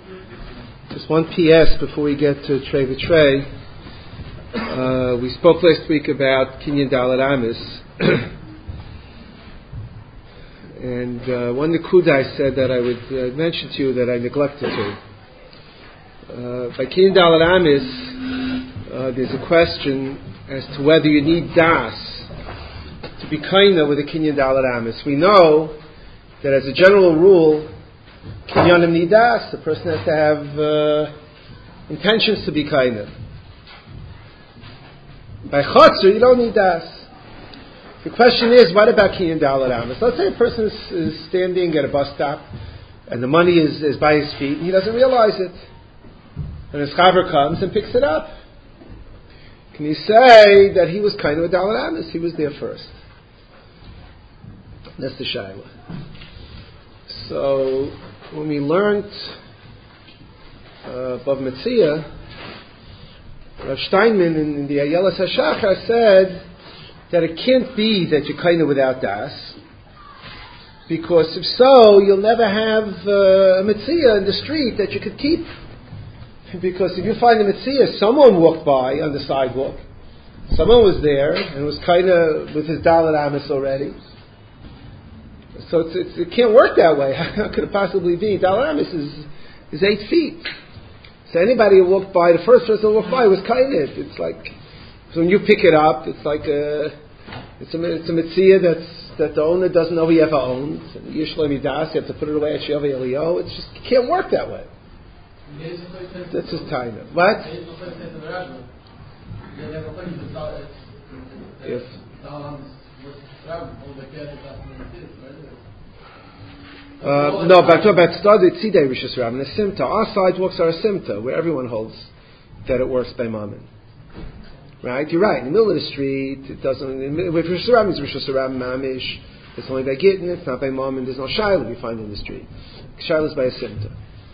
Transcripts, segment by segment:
Just one PS before we get to Trey V'Trey. We spoke last week about Kinyan Dalet Amis. And one Nekuda I said that I would mention to you that I neglected to. By Kinyan Dalet Amis, there's a question as to whether you need Das to be Kaina with a Kinyan Dalet Amis. We know that as a general rule, Kinyanim need Das. The person has to have intentions to be Kaina. By Chatzar, you don't need Das. The question is, what about Kinyan Dalet Amis? Let's say a person is standing at a bus stop and the money is by his feet and he doesn't realize it. And his chaver comes and picks it up. Can you say that he was kind of a Dalet Amis? He was there first. That's the Shaila. So, when we learned Bav Metzia, Rav Steinman in the Ayelas HaShachar said that it can't be that you're kind of without Das, because if so, you'll never have a Metzia in the street that you could keep. Because if you find a Metzia, someone walked by on the sidewalk, someone was there and was kind of with his Dalet Amis already. So it can't work that way. How could it possibly be? Dalet Amis is 8 feet. So anybody who walked by, the first person who walked by was kind of. It's like, so when you pick it up, it's like it's a Metzia that the owner doesn't know he ever owns. And Yishlomi Das, you have to put it away at Sheva Elio. It's just, it can't work that way. That's his time. What? If no, but about study tzidei rishus rabban, a simta. Our sidewalks are a simta where everyone holds that it works by mammon. Right? You're right. In the middle of the street, it doesn't. With rishus rabban, it's rishus rabban mamish. It's only by gittin. It's not by mammon. There's no shayla you find in the street. Shayla is by a simta.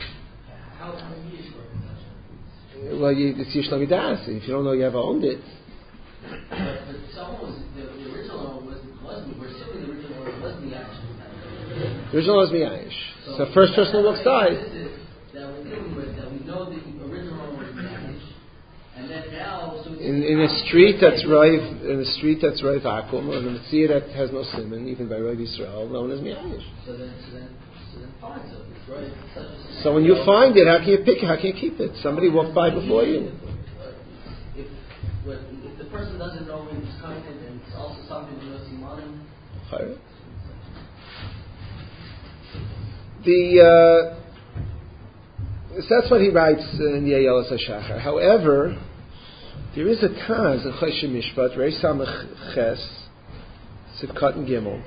Well, it's Yishlomi Das. If you don't know you ever owned it. But someone was, the original owner wasn't, we're assuming the original owner was Miyash. The original was Miyash. So first person who walks by. That we're dealing with, that we know the original owner was Miyash. And then now, so in a street that's right vacuum, or in a Metzia that has no simon, even by Rav Yisrael, known as Miyash. So then fine. So it's right. So when you find it, how can you pick it? How can you keep it? Somebody walked by before you. If the person doesn't know when it's coming, and it's also something you know simanim. So that's what he writes in the Ayelas HaShachar. However, there is a Taz in Choshen Mishpat, Reish Samach Ches, Sivkat and Gimel,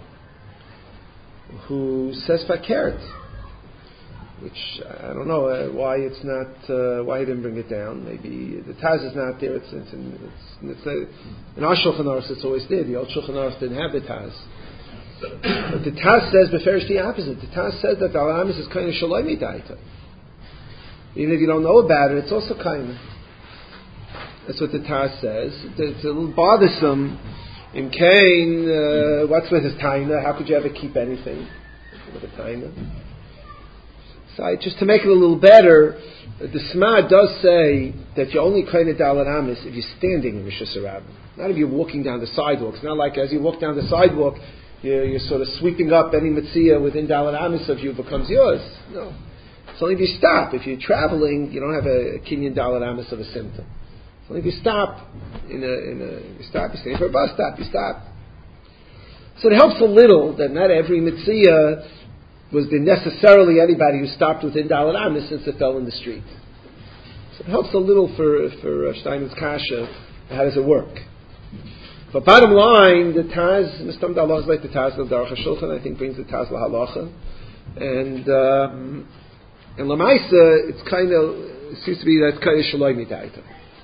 who says Fakert, which I don't know why it's not, why he didn't bring it down. Maybe the Taz is not there. It's in our Shulchan Aruch it's always there. The old Shulchan Aruch didn't have the Taz. But the Taz says beferish the opposite. The Taz says that the Dalet Amis is kind of shaloi midaita. Even if you don't know about it, it's also kind of. That's what the Taz says. It's a little bothersome. In Cain, what's with his taina? How could you ever keep anything with a taina? So just to make it a little better, the Sma does say that you're only kind of Dalet Amis if you're standing in Rishus Rabbin. Not if you're walking down the sidewalk. It's not like as you walk down the sidewalk, you're sort of sweeping up any Metzia within Dalet Amis of you becomes yours. No. It's only if you stop. If you're traveling, you don't have a Kinyan Dalet Amis of a symptom. It's only if you stop you stop, you're standing for a bus stop, you stop. So it helps a little that not every Metzia was there necessarily anybody who stopped within Dalet Amis since it fell in the street. So it helps a little for Steinman's Kasha. How does it work? But bottom line, the Taz, Mr. Allah is like the Taz of Daruch HaShulchan, I think brings the Taz LaHalacha. And Lamaisa, it seems to be that it's kind of Shaloi Midaita.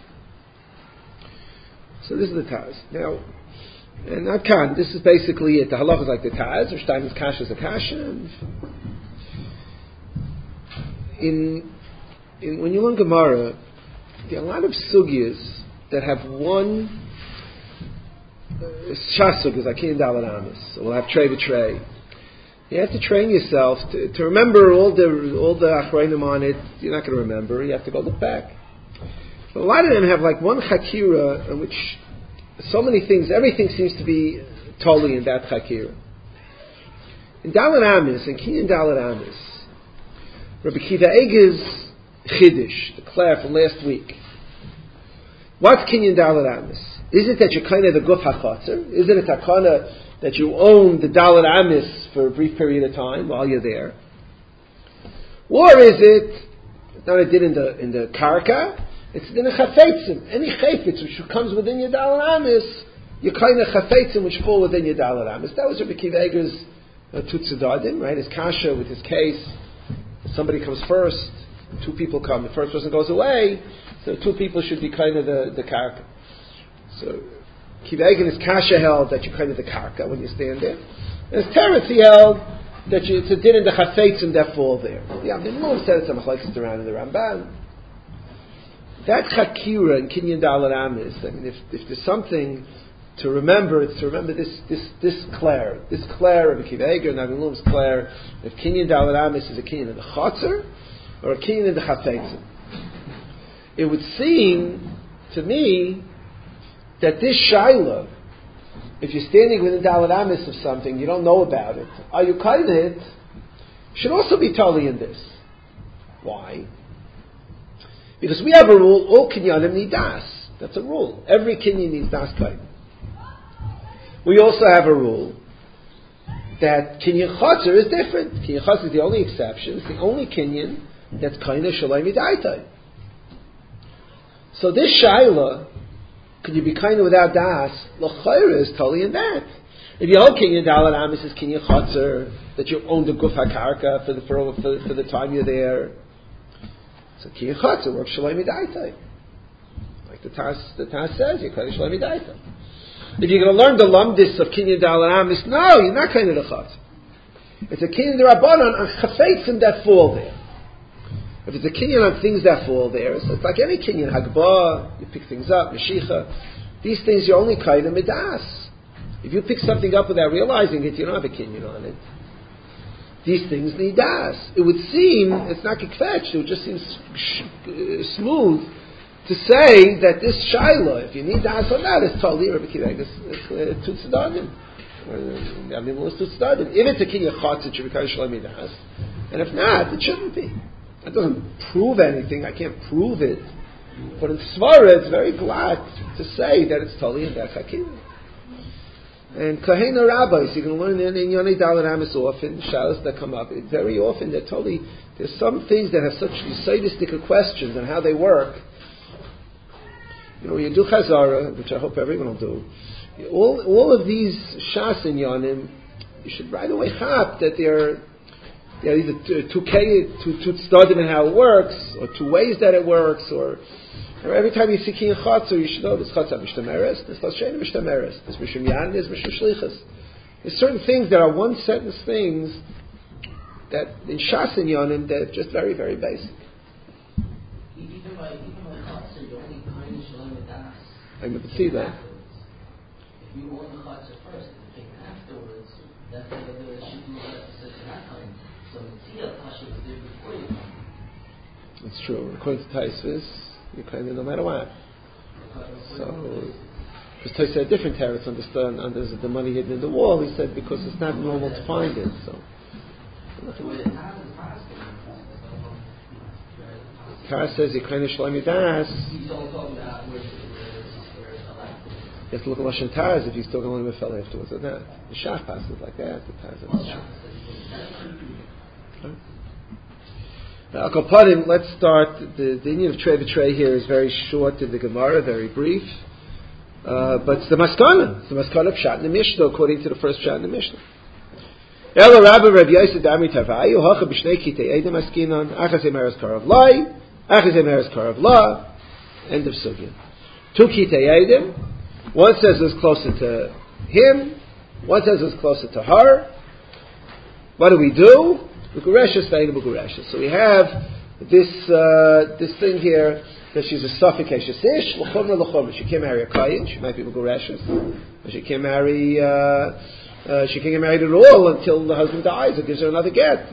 So this is the Taz. Now, and Akan, this is basically it. The halacha is like the Taz, or Steinman's Kasha is a Kasha. When you learn Gemara, there are a lot of sugyas that have one Shas sugyas, like Kinyan Dalet Amis. So we'll have Trey V'Trey. You have to train yourself to remember all the achrayim on it. You're not going to remember. You have to go look back. But a lot of them have like one chakira in which so many things, everything seems to be totally in that chakira. In Dalet Amis, in Kinyan Dalet Amis, Rabbi Kiva Eger's Chiddush, the class from last week. What's Kinyan Dalet Amis? Is it that you're kind of the Guf HaChatzer? Is it a takana that you own the Dalet Amis for a brief period of time while you're there? Or is it not a din in the Karka? It's in a Chafetzim. Any Chafetz which comes within your Dalet Amis, you're kind of Chafetzim which fall within your Dalet Amis. That was Rabbi Kiva Eger's Tutzedadim, right? His kasha with his case. Somebody comes first, two people come. The first person goes away, so two people should be kind of the Karka. So Kiva Eger is kasha held that you're kind of the Karka when you stand there. And his Teretz he held that it's a din in the Chafetzim that fall there. Yeah, the Mullah said it's a machlokes around in the Ramban. That Chakira in Kinyan Dalet Amis, I mean, if there's something to remember, it's to remember this Claire of Kiva Eger and Avi Lum's Claire. If Kinyan Dalet Amis is a Kinyan in the Chotzer or a Kinyan in the Chafetzim. It would seem to me that this Shaila, if you're standing within Dalet Amis of something, you don't know about it, are you kind of it, should also be totally in this. Why? Because we have a rule, all kinyanim need das. That's a rule. Every kinyan needs das kain. We also have a rule that kinyan chotzer is different. Kinyan chotzer is the only exception. It's the only kinyan that's kind of shalai midaitai. So this shaila, could you be kind of without das? L'chayra is totally in that. If your whole kinyan dalet amis is kinyan chotzer, that you own the guf hakarka for the time you're there. So kinyan chotzer works shalai midaitai. Like the Tas says, you're kind of shalai midaitai. If you're going to learn the lumdis of Kinyan Dalet Amis, no, you're not kind of the Chatz. It's a Kinyan D'Rabbanan on Chafetzim that fall there. If it's a Kinyan on things that fall there, so it's like any Kinyan, Hagbah, you pick things up, Meshicha. These things you're only kind of Midas. If you pick something up without realizing it, you don't have a Kinyan on it. These things need Das. It would seem, it's not Kikvetch, it would just seem smooth to say that this Shaila, if you need Das on that, it's totally Rabbi Kiva Eger, it's Tutzedadim. I mean, it's Tutzedadim. If it's a Kinyan Chotz, it should be kind of Shalai Das. And if not, it shouldn't be. That doesn't prove anything. I can't prove it. But in Svara, it's very glad to say that it's totally in that Chakiva. And Kahena rabbis, you can learn in Yonei Dalet Amis often, Shalas that come up. Very often, they're totally, there's some things that have such sadistic questions on how they work. You know, when you do Chazara, which I hope everyone will do, all of these Shas in Yonim, you should right away chap that they're either two studying in how it works, or two ways that it works, or every time you see Kinyan Chotzer, you should know this Chotzer Mishtameres, this Lashem Mishtameres, this Mishum Yan, this Mishum Shlichus. There's certain things that are one sentence things that in Shas and Yonim they're just very, very basic. Even by Chotzer, you only kind of Shalom with Das. I can see that. If you want the Chotzer first and think afterwards, that's the Shibbu that's that time. So Mitzvah Pasha was there before you come. It's true. According to Taisvis, you kind of no matter what. So, because Taisvis had different teretz under the money hidden in the wall, he said because it's not normal to find it. So, Kara says you kind of shlami das. He's all talking about where You have to look at Lashon Taz if he's talking only with fellow afterwards or not. The Shach passes like that. The Taz. Now, let's start. The Indian of Trei V'Trei here is very short in the Gemara, very brief. But it's the Maskana. It's the Maskana of Pshat in the Mishnah, according to the first Pshat in the Mishnah. Ela Rabbi Rav Yosef Dami Tavayu Hacha B'Shnei Kitei Edim Askinan Achaz Emeres Karav Lai Achaz Emeres Karav La. End of Sugya. Two Kitei Edim. One says it's closer to him. One says it's closer to her. What do? So we have this thing here that she's a suffocacious ish. She can't marry a kayin. She might be Megureshus. But she can't marry She can't get married at all until the husband dies or gives her another get.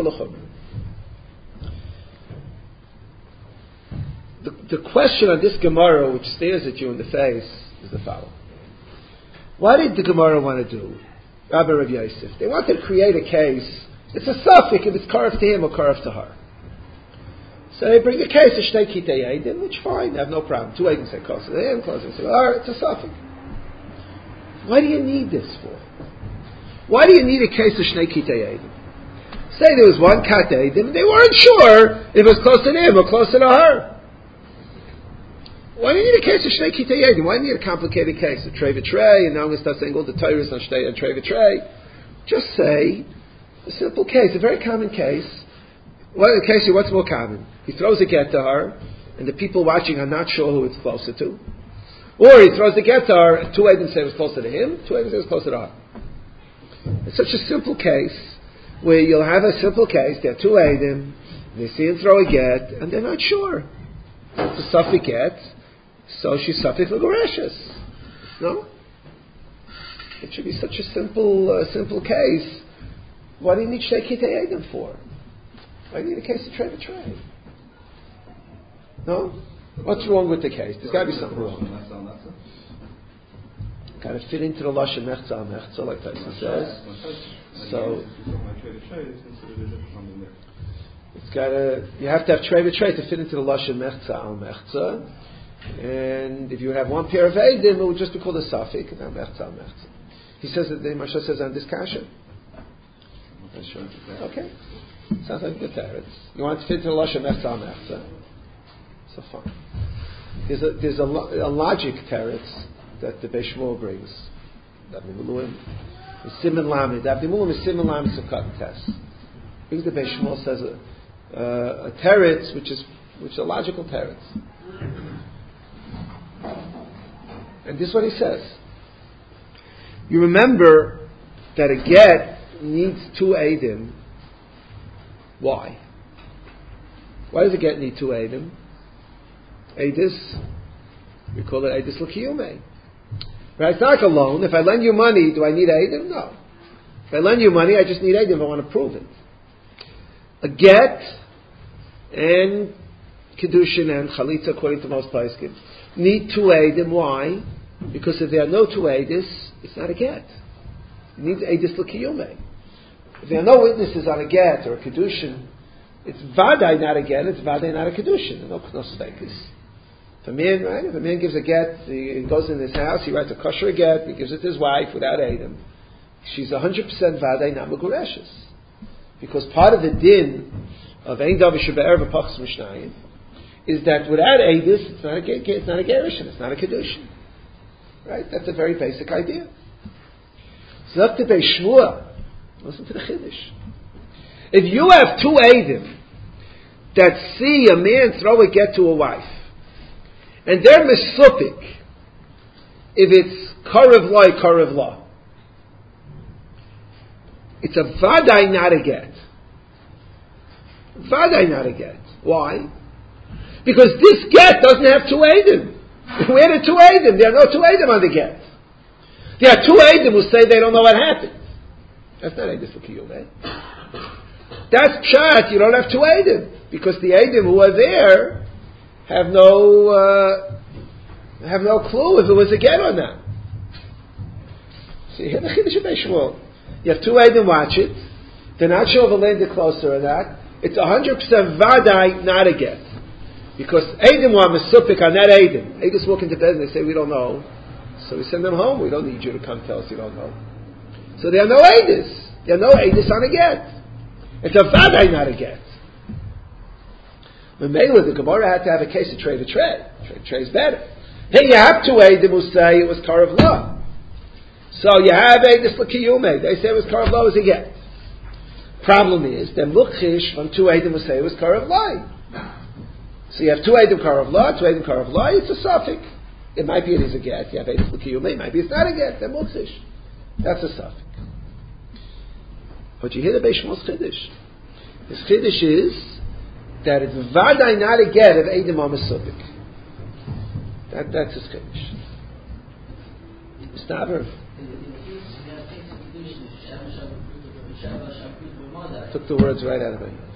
The question on this Gemara, which stares at you in the face, is the following. What did the Gemara want to do? Rabbi Rav Yosef. They wanted to create a case. It's a suffix if it's karaf to him or karaf to her. So they bring a case of Shnei Kitei Eidim, which fine, they have no problem. 2 Eidim say close to him, close to him. Say, all right, it's a suffix. Why do you need this for? Why do you need a case of Shnei Kitei Eidim? Say there was one Kat Eidim, they weren't sure if it was close to him or closer to her. Why do you need a case of Shnei Kitei Eidim? Why do you need a complicated case? A Trei v'Trei, and now I'm going to start saying all the Torahs on Shnei and Trei v'Trei. Just say a simple case, a very common case. What's more common? He throws a get to her, and the people watching are not sure who it's closer to. Or he throws the get to her, and 2 Eidim say it was closer to him, 2 Eidim say it was closer to her. It's such a simple case, where you'll have a simple case, there are 2 Eidim, they see him throw a get, and they're not sure. It's a suffix get, so she's suffix l'goreshes. No? It should be such a simple case. What do you need Shnei Kitei Eidim for? Why do you need a case of Trei v'Trei? No? What's wrong with the case? There's got to be something wrong. Got to fit into the Lashon Mechza al Mechza, like Tyson says. So it's got to. You have to have Trei v'Trei to fit into the Lashon Mechza al Mechza. And if you would have one pair of Eidim, it would just be called a suffix, and not Mechza al Mechza. He says that the Masha says on this kasha. Okay. Sounds like a good teretz. You want to fit into the Lashon Mechza al Mechza. So fine. There's a logic teretz that the Beis Shmuel brings. Davnei Muluim is Siman Lamed. Davnei Muluim is Siman Lamed Sukkot Test. Brings the Beis Shmuel says a teretz which is a logical teretz. And this is what he says. You remember that a get needs 2 Eidim. Why? Why does a get need 2 Eidim? Eidis, we call it Eidis L'Kiyumei. Right? It's not like a loan. If I lend you money, do I need Eidim? No. If I lend you money, I just need Eidim if I want to prove it. A get and Kedushin and Chalitza, according to most Paiskim, need 2 Eidim. Why? Because if there are no 2 Eidis, it's not a get. It needs Eidis L'Kiyumei. If there are no witnesses on a get or a Kedushin, it's Vadai not a get, it's Vadai not a Kedushin. No stakes. If a man, right? If a man gives a get, he goes in his house, he writes a kosher get, he gives it to his wife without Eidim. She's 100% Vadai not Megureshes. Because part of the din of Ein Davar Shebe'er V'Pachas Mishnayim is that without Eidis, it's not a Gerushin, it's not a Kedushin. Right? That's a very basic idea. So up to Beis Shmuel, listen to the Chiddush. If you have 2 Eidim that see a man throw a get to a wife, and they're misupik, if it's karev la, it's a vadai not a get. Vadai not a get. Why? Because this get doesn't have 2 Eidim. Where are the 2 Eidim? There are no 2 Eidim on the get. There are 2 Eidim who say they don't know what happened. That's not Eidis L'Kiyumei. That's pshat. You don't have 2 Eidim because the Eidim who are there have no clue if it was a get or not. See, here the Chiddush of Beis Shmuel. You have 2 Eidim watch it. They're not sure if the land is closer or not. It's 100% vadai, not a get. Because Eidim are mesupik on that Eidim. Eidim walk into bed and they say, we don't know. So we send them home. We don't need you to come tell us you don't know. So there are no Eidis. There are no Eidis on a get. It's a vadai, not a get. When Mela, the Gemara had to have a case of Trei v'Trei. Trei v'Trei is better. Then you have 2 Eidim who say it was karev la. So you have Eidis L'Kiyumei. They say it was karev la as a get. Problem is, then Mukhish from 2 Eidim who say it was karev la. So you have 2 Eidim karev la, 2 Eidim karev la, it's a suffix. It might be it is a get. You have Eidis L'Kiyumei. Maybe it's not a get. Then Mukhish. That's a suffix. But you hear the Beis Shmuel's Chiddush. His Chiddush is that it's vadai not a get of Eidim Amasupik. That's his Chiddush. Staver. Took the words right out of my mouth.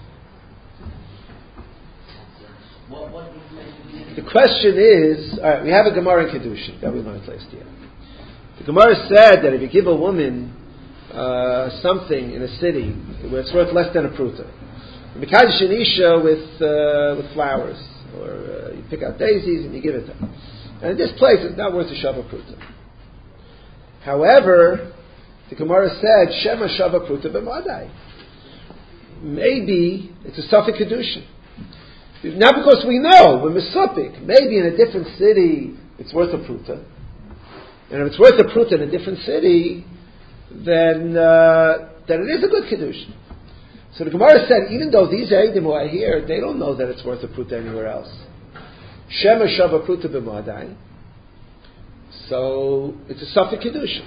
The question is, all right, we have a Gemara in Kedushin that we learned last year. The Gemara said that if you give a woman something in a city where it's worth less than a pruta, you mekadesh an isha with flowers, or you pick out daisies and you give it to her. And in this place, it's not worth a shava pruta. However, the Gemara said, Shema shava pruta b'madai. Maybe it's a Safek Kedushin. Not because we know, we're Mesupik. Maybe in a different city, it's worth a pruta. And if it's worth a pruta in a different city, then it is a good Kedushin. So the Gemara said, even though these Eidim who are here, they don't know that it's worth a pruta anywhere else. Shema shava pruta b'madai. So it's a Safek Kedushin.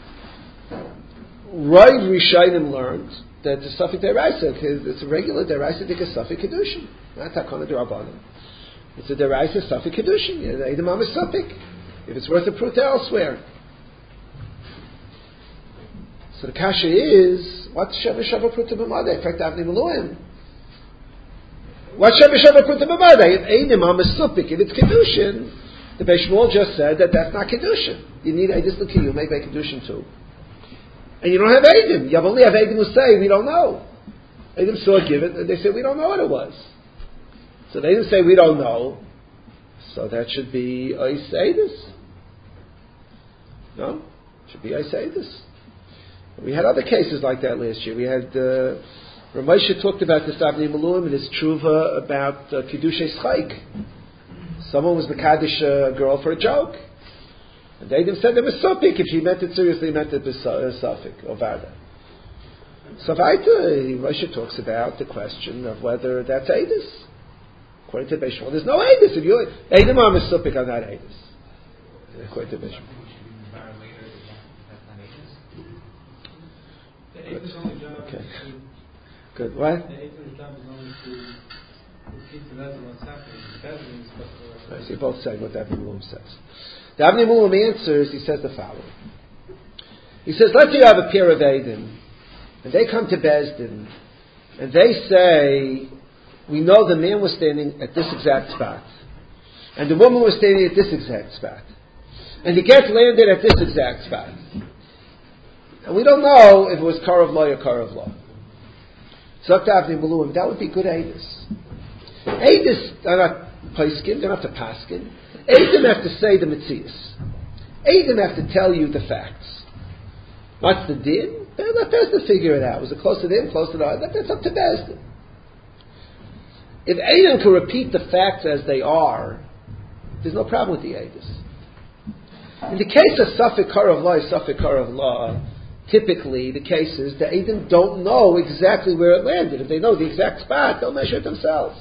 Rav Rishayim learned that it's a Safek Deraisa, it's a regular Deraisa Dik a Safek Kedushin, not Takana D'Rabbanan. It's a Deraisa Safek Kedushin. Eidim Am is Safek. If it's worth a pruta elsewhere. So the kasha is, what's Sheva Shava Pruta B'madai? In fact, Avnei Meluim. What's Sheva Shava Pruta B'madai? If Eidim Am is Safek, if it's Kedushin, the Beis Shmuel just said that that's not Kedushin. You need Eidis L'Kiyum, make by Kedushin too. And you don't have Eidim. You only have Eidim who say, we don't know. Eidim saw it given, and they say, we don't know what it was. So they didn't say, we don't know. So that should be Ois Eidis. No? It should be Ois Eidis. We had other cases like that last year. We had, Ramesha talked about this Avnei Meluim and his Truva about Kiddushay Schaik. Someone was Mekadesh a girl for a joke. And they said there was Sopik. If she meant it seriously, meant it was Sopik or Vada. So Moshe talks about the question of whether that's Eidus. According to Beis Shmuel, there's no Eidus. If you Eidim are Sopik are not Eidus. According to Beis Shmuel. Okay. Good. What? I see both saying what the Avnei Meluim says. The Avnei Meluim answers, he says the following. He says, let's say you have a pair of Eidim, and they come to Beis Din, and they say, we know the man was standing at this exact spot, and the woman was standing at this exact spot, and the get landed at this exact spot. And we don't know if it was Karav Law or Karav Law. So Avnei Meluim, that would be good Eidus. Eidus are not Paiskin, they don't have to Paskin. Eidim have to say the Metzias. Eidim have to tell you the facts. What's the din? Let Beis Din figure it out. Was it close to them, close to the other? That's up to Beis Din. If Eidim can repeat the facts as they are, there's no problem with the Eidus. In the case of Safek Karav Law, typically the case is the Eidim don't know exactly where it landed. If they know the exact spot, they'll measure it themselves.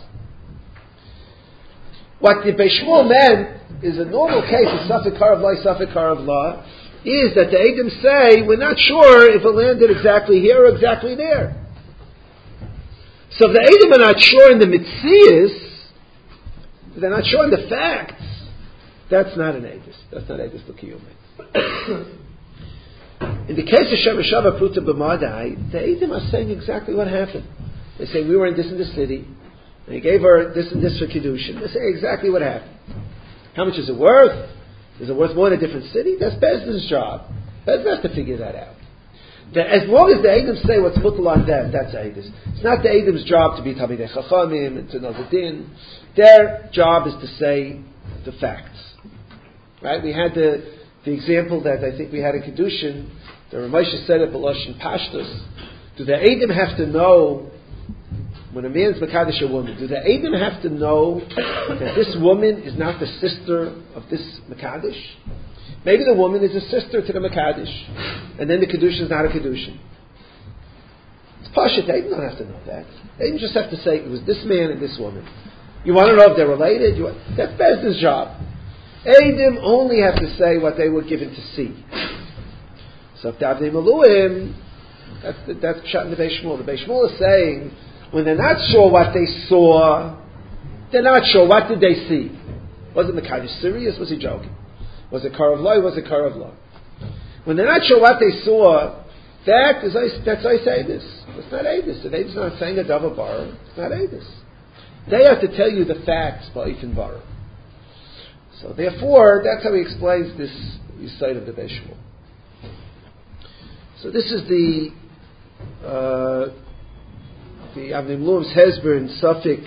What the Beis Shmuel meant is a normal case of Safek Karav Law, is that the Eidim say, we're not sure if it landed exactly here or exactly there. So if the Eidim are not sure in the Metzias, they're not sure in the facts, that's not an Eidus. That's not Eidus L'Kiyum. In the case of Sheva Shava Pruta B'madai, the Eidim are saying exactly what happened. They say, we were in this city, and he gave her this and this for Kiddushin. They say exactly what happened. How much is it worth? Is it worth more in a different city? That's Beis Din's job. Beis Din has to figure that out. As long as the Eidim say what's mutal on them, that's Eidus. It's not the Eidim's job to be Talmidei Chachamim and to know the din. Their job is to say the facts. Right? We had the example that I think we had in Kiddushin. The Ramesha said it, B'loshen Pashtus. Do the Eidim have to know, when a man's Mekadesh a woman, do the Eidim have to know that this woman is not the sister of this Mekadesh? Maybe the woman is a sister to the Mekadesh, and then the Kedushin is not a Kedushin. It's Pashut. Eidim don't have to know that. Eidim just have to say, it was this man and this woman. You want to know if they're related? That's Beis Din's job. Eidim only have to say what they were given to see. So if Avnei Meluim, that's Pshat in the Beis Shmuel. The Beis Shmuel is saying, when they're not sure what they saw, they're not sure what did they see. Was it Mekadesh serious? Was he joking? Was it Karav Law? Was it Karav Law? When they're not sure what they saw, That is, that's I say this. It's not Aedis. If Aedis is not saying a double bar, it's not Aedis. They have to tell you the facts by Ifin bar. So therefore, that's how he explains this side of the Beis Shmuel. So this is the Avnei Mluim's Hezber in Suffolk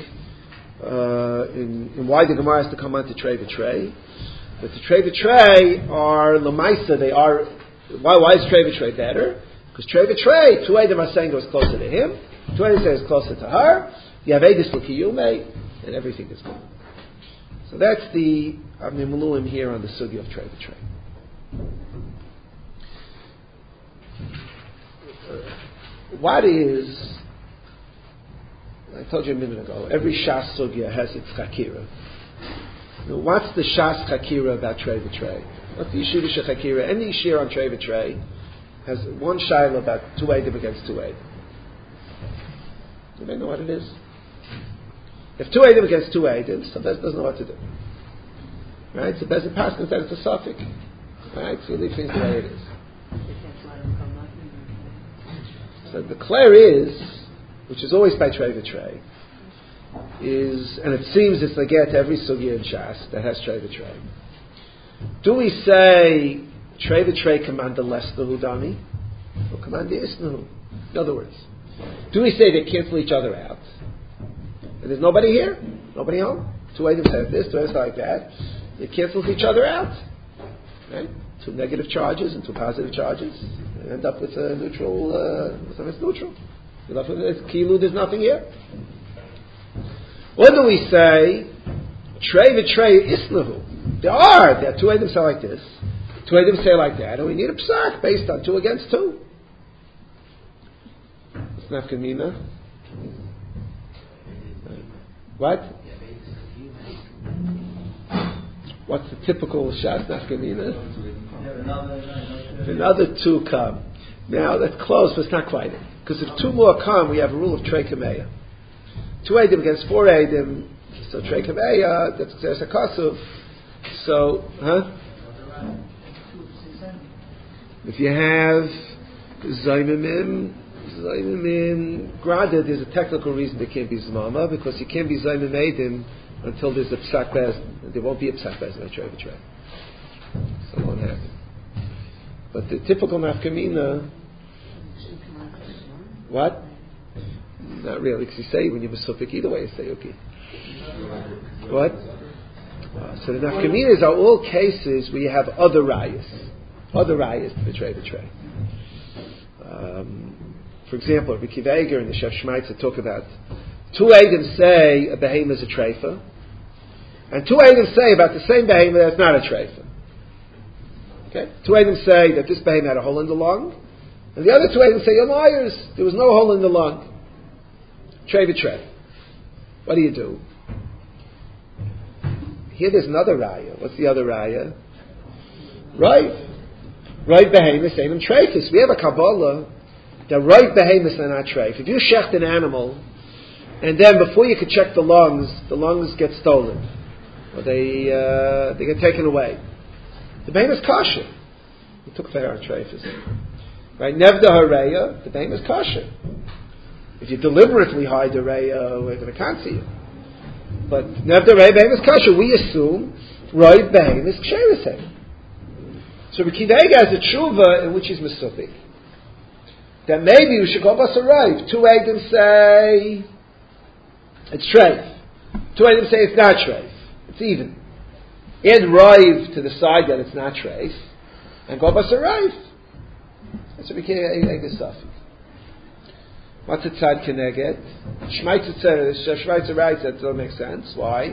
in why the Gemara has to come on to Trei V'Trei. But the Trei V'Trei are Lamaisa. They are why is Trei V'Trei better? Because Trei V'Trei, two Eidim are saying it was closer to him, two Eidim say it's closer to her. You have Eidis L'Kiyumei, and everything is good. So that's the Avnei Mluim here on the Sugi of Trei V'Trei. What is, I told you a minute ago, every Shas Sugya has its Chakira. Now, what's the Shas Chakira about Trei V'Trei? What's the Yeshivish Chakira? Any Yeshir on Trei V'Trei has one Shaila about two Eidim against two Eidim. Do they know what it is? If two Eidim against two Eidim, so Bez doesn't know what to do. Right? So Bez Paskin said it's a suffix. Right? So you leave things the way it is. So the Claire is, which is always by Trei V'Trei, is, and it seems it's like get every Sugya in Shas that has Trei V'Trei. Do we say Trei V'Trei command the less the Hudani, or command the Isnahu? In other words, do we say they cancel each other out? And there's nobody here, nobody home. Two Eidim says this, two Eidim like that. They cancel each other out. Right? Two negative charges and two positive charges. You end up with a neutral, it's neutral. You left with Kilu, there's nothing here. What do we say? Trei V'Trei Isnahu. There are two Eidim say like this, two Eidim say like that, and we need a psak based on 2 against 2. It's not Kamina. What? What's the typical Shas Nafkamina? Another 2 come. Now that's close, but it's not quite it. Because if 2 more come, we have a rule of Trei Kameya. 2 Eidim against 4 Eidim, so Trei Kameya, that's Xeris HaKasuv. So, if you have Zaymimim, granted, there's a technical reason there can't be Zmama, because you can't be Zaymim Eidim until there's a Psak Bezin. There won't be a Psak Bezin at Trei V'Trei. So it won't happen. But the typical Nafkamina, what? Not really, because you say when you're Mesufik, either way you say okay. What? So the Nafkaminas are all cases where you have other rayas to the Trei V'Trei. For example, Rabbi Akiva Eiger and the Chef Shmaitzer talk about 2 Eidim say a behemoth is a treifa, and 2 Eidim say about the same behemoth that's not a treifa. Okay? 2 Eidim say that this behemoth had a hole in the lung, and the other 2 Eidim say, you're liars, there was no hole in the lung. Trei V'Trei. What do you do? Here there's another raya. What's the other raya? Right behemoths ain't treifus. We have a Kabbalah that right behemoths are not treif. If you shecht an animal, and then before you could check the lungs get stolen, or they get taken away. The behemoth's kosher. We took fair on treifus. Right? Nevda hareya, the behemoth's kosher. If you deliberately hide the reya, we're going to can't see you. But Nevda Rei Behemoth Kasha, we assume Roi Behemoth Ksherisei. So Rabbi Akiva Eiger has a tshuva in which he's Mesufik. That maybe we should go bus arrive. 2 Eidim say it's treif. 2 Eidim say it's not treif. It's even. Add Raiv to the side that it's not treif, and go bus arrive. That's Rabbi Akiva Eiger's stuff. What's a tzad keneged? Shmaitzer writes that doesn't make sense. Why?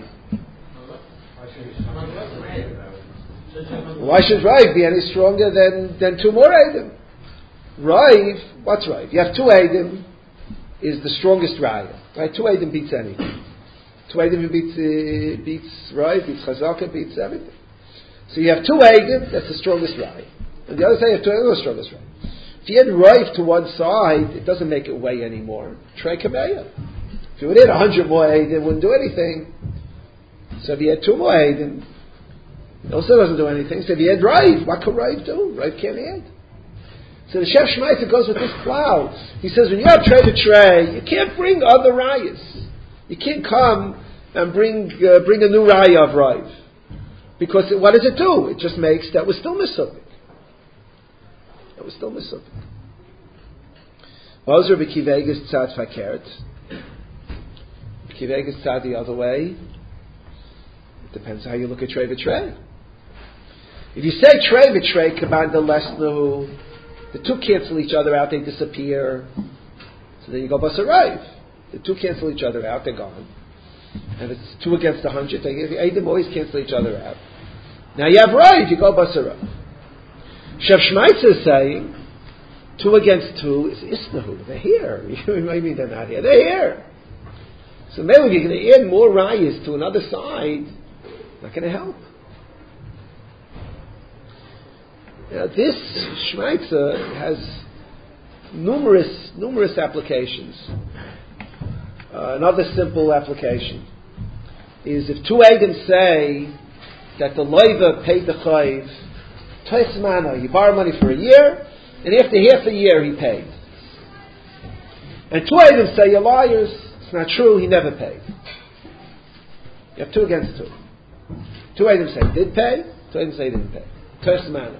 Why should Raiv be any stronger than 2 more Eidim? Raiv, what's Raiv? You have 2 Eidim is the strongest Raya. Right? 2 Eidim beats anything. 2 Eidim beats Raiv, beats Chazaka, beats everything. So you have 2 Eidim, that's the strongest Raya. And the other side you have 2 Eidim, the strongest Raya. If you had Raiv to one side, it doesn't make it weigh anymore. Trei Kameya. If you would add 100 more Eidim, it wouldn't do anything. So if you had 2 more Eidim, it also doesn't do anything. So if you had Raiv, what could Raiv do? Raiv can't add. So the Chef Shmaitzer goes with this cloud. He says, when you have tray to tray, you can't bring other rayas. You can't come and bring a new raya of Rav. Because what does it do? It just makes that was still Misupik. That was still Misupik. Ozer b'kivegas tzad fakert. B'kivegas tzad the other way. It depends how you look at tray v'tray. If you say tray v'tray command the lesnu, the two cancel each other out, they disappear. So then you go basarav. The two cancel each other out, they're gone. And if it's 2 against 100, the Eidim always cancel each other out. Now you have Rav, you go basarav. Chef Shmaitzer is saying 2 against 2 is Isnahu. They're here. Maybe they're not here. They're here. So maybe if you're going to add more rayas to another side, not going to help. Now, this Shmaitzer has numerous applications. Another simple application is if 2 Eidim say that the loiva paid the chayv twice mana, he borrowed money for a year, and after half a year he paid. And 2 Eidim say, you're liars, it's not true, he never paid. You have 2 against 2. 2 Eidim say he did pay, 2 Eidim say he didn't pay. Twice mana.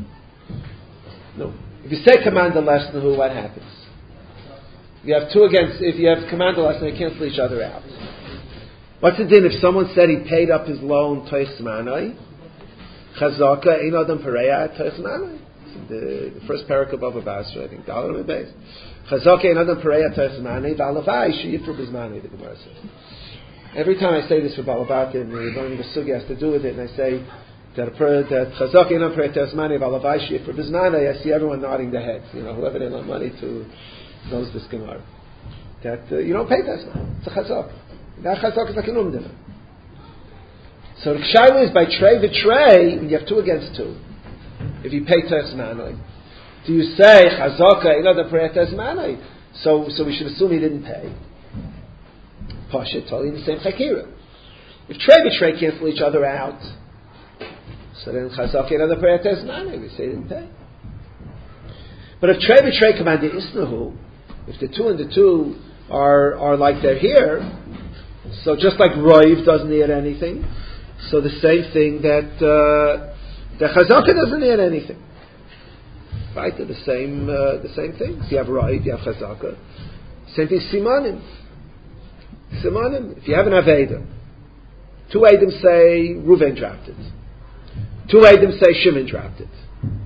No. If you say command the lesson, what happens? You have 2 against, if you have command the lesson, they cancel each other out. What's the din if someone said he paid up his loan twice manai? Chazaka ein adam pareya twice manai. The first parak above Basra, I think. Chazaka ein adam pareya twice manai. V'alavai sheyifru bizmanai. The Gemara says. Every time I say this for Balabati, and we're learning the sugi has to do with it, and I say that Chazaka ein adam pareya twice manai. V'alavai sheyifru bizmanai. I see everyone nodding their heads. Whoever they lend money to knows this Gemara. That you don't pay twice manai. It's a chazaka. That chazak is like an umdina. So the kshayla is by tray v'tray, when you have 2 against 2. If you pay tes manai, do you say chazaka another prayer tes manai? So we should assume he didn't pay. Pasha totally in the same chakira. If tray v'tray cancel each other out, so then chazaka another prayer tes manai, we say he didn't pay. But if tray v'tray command the isnahu, if the 2 and the 2 are like they're here. So just like Roiv doesn't add anything, so the same thing that the Chazaka doesn't add anything. Right? They're the same things. You have Roiv, you have Chazaka. Same thing, Simanim. Simanim. If you have an Aveda, 2 Eidim say Ruven dropped it. 2 Eidim say Shimon dropped it.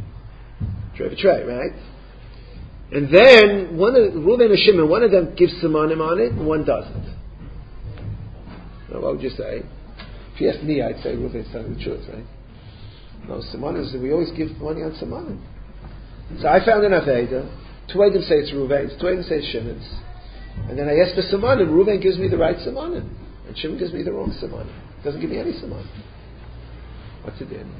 Trey, right? And then Ruven and Shimon, one of them gives Simanim on it, and one doesn't. What would you say? If you asked me, I'd say Reuven's telling the truth, right? No, Simanim, we always give money on Simanim. So I found an Aveda, 2 Eidim say it's Reuven's, 2 Eidim say it's Shimon's. And then I asked for Simanim, Reuven gives me the right Simanim, and Shimon gives me the wrong Simanim. Doesn't give me any Simanim. What's it in?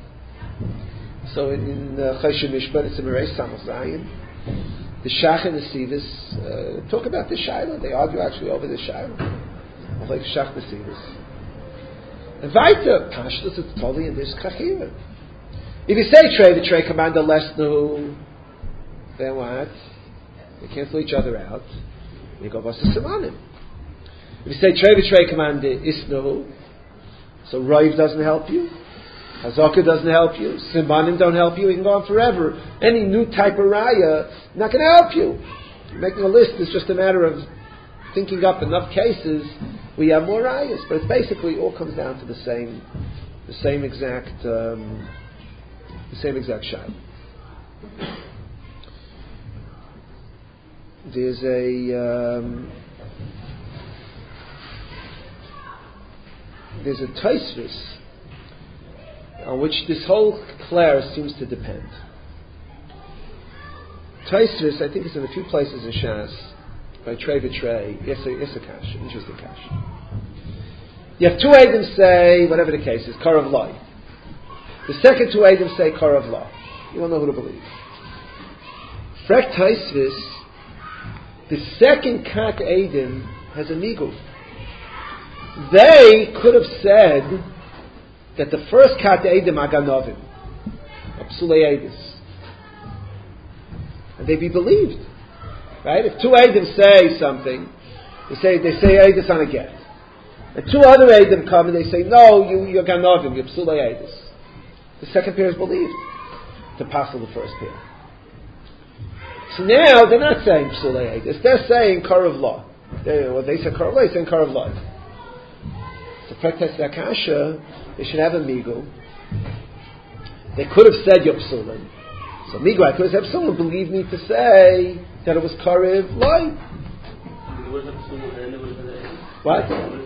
So in Choshen Mishpat, it's a Merei Samach Zayin. The Shach and the Sivas talk about the Shaila. They argue actually over the Shaila. Like Shach the Sivas. And weiter, Pashtus, it's totally in this Chachira. If you say Trey, the Trey commander Lesnu, then what? They cancel each other out. You go Vasa Simanim. If you say Trey, the Trey commander Isnu, so Rav doesn't help you. Hazaka doesn't help you. Simanim don't help you. You can go on forever. Any new type of raya not going to help you. Making a list is just a matter of thinking up enough cases where you have more rayas. But it basically all comes down to the same exact shot. There's a Tosfos on which this whole Clare seems to depend. Tosfos, I think it's in a few places in Shas, by Trey V'Trey, it's a kash, interesting kash. You have 2 Eidim say, whatever the case is, Karav Lai. The second 2 Eidim say Karav La. You don't know who to believe. Frek Tosfos, the second Kat Eidim has a niguf. They could have said that the first Kat Eidim Aganovim, Psulei Eidis. and they be believed. Right? If two Eidim say something, they say Eidus on a get. And two other Eidim come and they say, no, you're Ganovim, you're Psulei Eidus. The second pair is believed to passel the first pair. So now they're not saying Psulei Eidus, they're saying Karav Law. They say Karav Law, they're saying Karav Law. So Prektes Akasha, they should have a Migu. They could have said you're Psulim. So Migu, I could have said Psulim, believe me to say that it was Karav Law. What?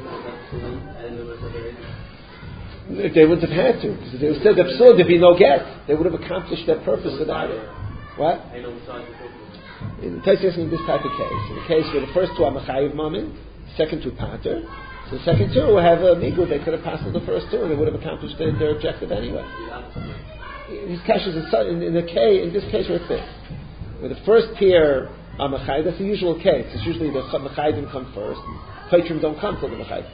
They wouldn't have had to, because if they said the Psul, there'd be no get. They would have accomplished their purpose without it. What? In this type of case, in the case where the first two are Mechayiv Mamin, the second two Pater, so the second two have a Migu, they could have passed the first two and they would have accomplished their objective anyway. These cases in this case where it's this. Where the first pair are Mechayiv, that's the usual case. It's usually the Mechayivim come first, Patrim don't come till the Mechayiv.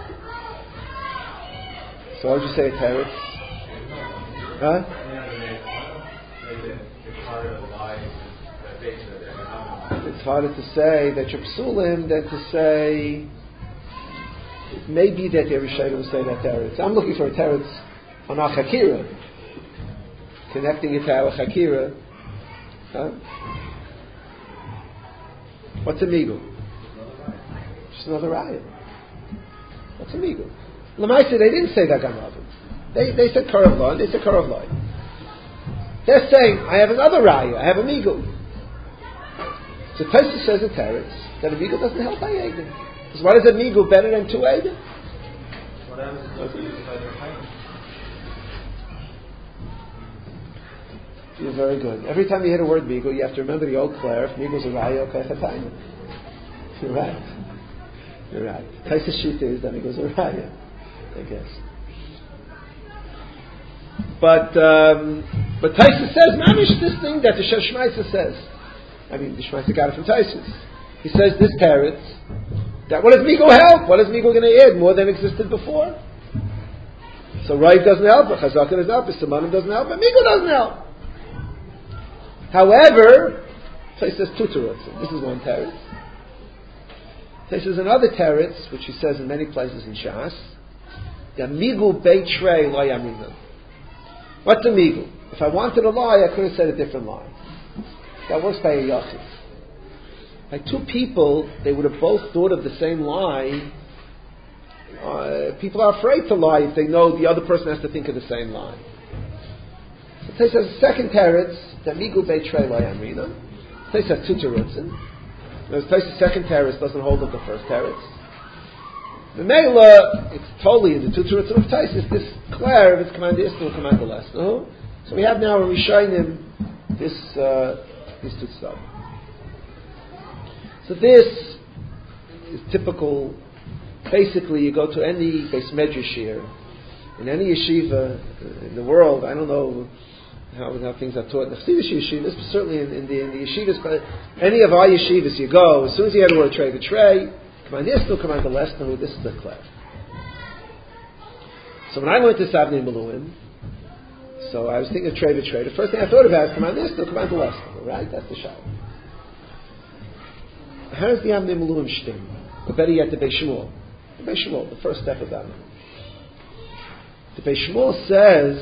So what would you say, Teretz? Huh? It's harder to say that you're Psulim than to say it may be that the Rishonim will say that Teretz. I'm looking for a Teretz on our Chakira, connecting it to our Chakira. Huh? What's a Migu? Just another Raya. What's a Migu? Lamaisa, they didn't say that Ganovim. They said Karav Law, and they said Karav Law. They're saying, I have another Raya, I have a Migu. So Tosfos says in Teretz that a Migu doesn't help by Eidim. Because why is a Migu better than two Eidim? What happens if You're very good. Every time you hear the word Migu, you have to remember the old Claire. If Migu's a Raya, okay, Chatayim. You're right. You're right. Tosfos Shita is that Migu's a Raya, I guess. But Tosfos says, Mamish, this thing that the Shemaisa says. I mean, the Shemaisa got it from Tosfos. He says this Teretz, that what does Migu help? What is Migu going to add more than existed before? So Rav doesn't help, but Chazaka doesn't help, but Simonim doesn't help, but Migu doesn't help. However, Tosfos says two Teretz. This is one Teretz. Tosfos says another Teretz, which he says in many places in Shas, Migu Beitrei Lo Yamina. What's a Migu? If I wanted a lie, I could have said a different lie. That works by a Yachid. By two people, they would have both thought of the same lie. People are afraid to lie if they know the other person has to think of the same lie. So Tosfos says the second Teretz, that Migu Beitrei Lo Yamina. Tosfos says two Teretzim. Tosfos' second Teretz doesn't hold of the first Teretz. The Mela, it's totally in the two Teretzim of Tosfos. This Claire, if it's command Isnu, command the Lesnu. So we have now a Rishonim this two stuff. So this is typical. Basically, you go to any Beis Medrash here, in any yeshiva in the world. I don't know how things are taught in the Chassidish yeshivas, but certainly in the yeshivas. But any of our yeshivas, you go as soon as you hear the word Trei V'Trei, command Isnu, command the Lesnu. This is the class. So when I went to Savnei Miluim, so I was thinking of Trei V'Trei. The first thing I thought about is command Isnu, command the Lesnu. Right? That's the shot. How does the Avnei Miluim shtim? Or better yet, the Beis Shmuel. The Beis Shmuel, the first step of that. The Beis Shmuel says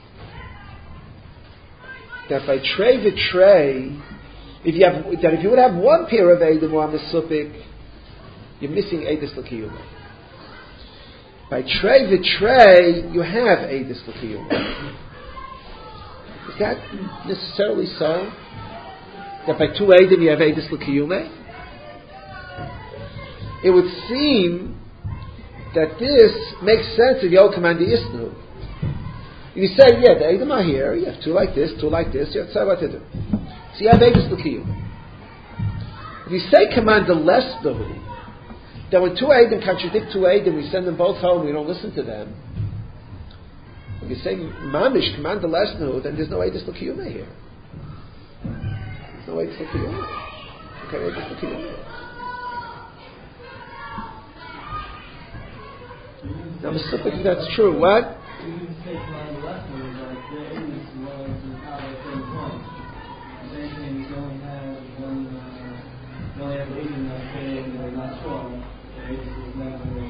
that by Trei V'Trei, if you would have one pair of Eidim or Mesupik, you're missing Eidus L'Kiyuma. By Trei V'Trei, you have Eidus L'Kiyuma. Is that necessarily so? That by two Eidim you have Eidus L'Kiyuma? It would seem that this makes sense if you all command the Isnu. If you say, yeah, the Eidim are here, you have two like this, you have to say what to do. So you have Eidus L'Kiyuma. If you say command the Lesnu, then when two Eidim contradict two Eidim, we send them both home, we don't listen to them. If you say Mamish, command the Lesnu, then there's no Eidus L'Kiyuma here. There's no Eidus L'Kiyuma. Okay, Eidus L'Kiyuma. Now, if that's true, what? Basically, you only have one, you only have religion that's saying they're not strong. The agency is not going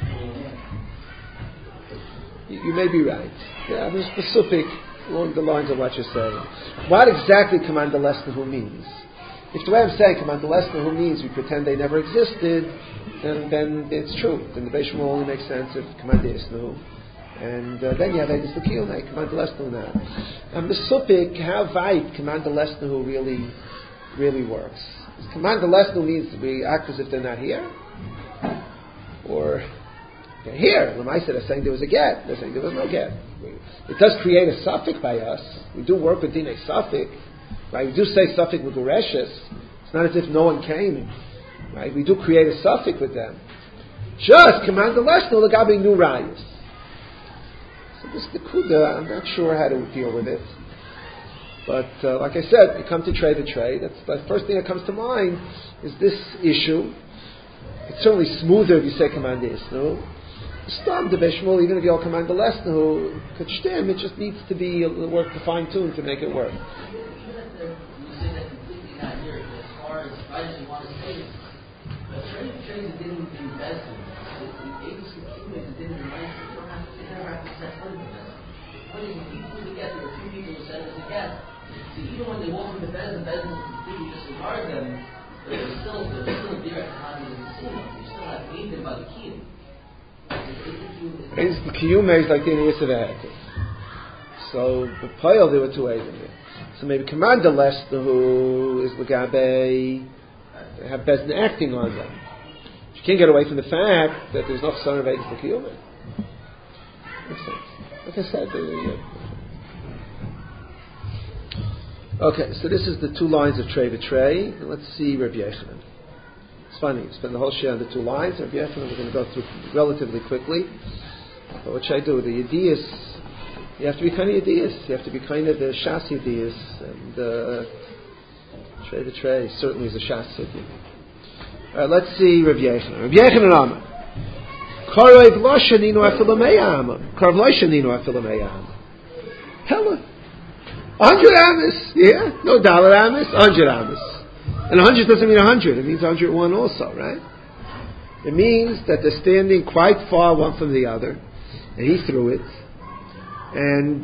to. You may be right. Yeah, there's specific along the lines of what you're saying. What exactly Command the Lesnahu means? If the way I'm saying Command the Lesnahu means we pretend they never existed, then it's true. Then the Beis will only make sense if Command the Lesnahu. And then you have Eidus L'Kiyumei, Command the Lesnahu now. And the Supik, how weit Command the Lesnahu really works. Command the Lesnahu means we act as if they're not here? Or they're here. L'maisa, they're saying there was a get. They're saying there was no get. It does create a suffix by us. We do work with Dinei suffix. Right? We do say suffix with Goreshes. It's not as if no one came. Right? We do create a suffix with them. Just Command the Lesnahu l'gabi new rayos. So this Nekuda, I'm not sure how to deal with it. But like I said, you come to trade. That's the first thing that comes to mind is this issue. It's certainly smoother if you say Command the Lesnahu. Stam the Beis Shmuel, even if you all Command the Lesnahu, could stem, it just needs to be work to fine tune to make it work. You say that completely not here, as far as right as you want to say it. But trade didn't invest in it. The agency that didn't invest in it, they never have to set foot in the best. When you people together, there were two people who said it together. See, even when they walk into bed, the bed will completely disregard them, but they're still there at the time of the scene. You still have to leave them by the key. The Kiyumei is like the Iniyas of Ehetiv. So the Payal, there were two ways in it. So maybe Command the Lesnahu is L'gabe, have Bezdin acting on them. You can't get away from the fact that there's no son of Eidus L'Kiyumei. Makes sense. Like I said, okay, so this is the two lines of Trei V'Trei. And let's see Rabbi Yechanan. It's funny, we spend the whole share on the two lines. Rabbi Yechanan, we're going to go through relatively quickly. But what should I do? The Yediyas, you have to be kind of Yediyas. You have to be kind of the Shas Yediyas. And Trei V'Trei certainly is a Shas Yediyah. Alright, let's see Rabbi Yechanan. Rabbi Yechanan Amar. Karev lo sheninu afilu me'ah amah. Karev lo sheninu afilu me'ah amah. Hella. 100 amas. Yeah? No dollar amas. 100 amas. And 100 doesn't mean 100. It means 101 also, right? It means that they're standing quite far one from the other. And he threw it. And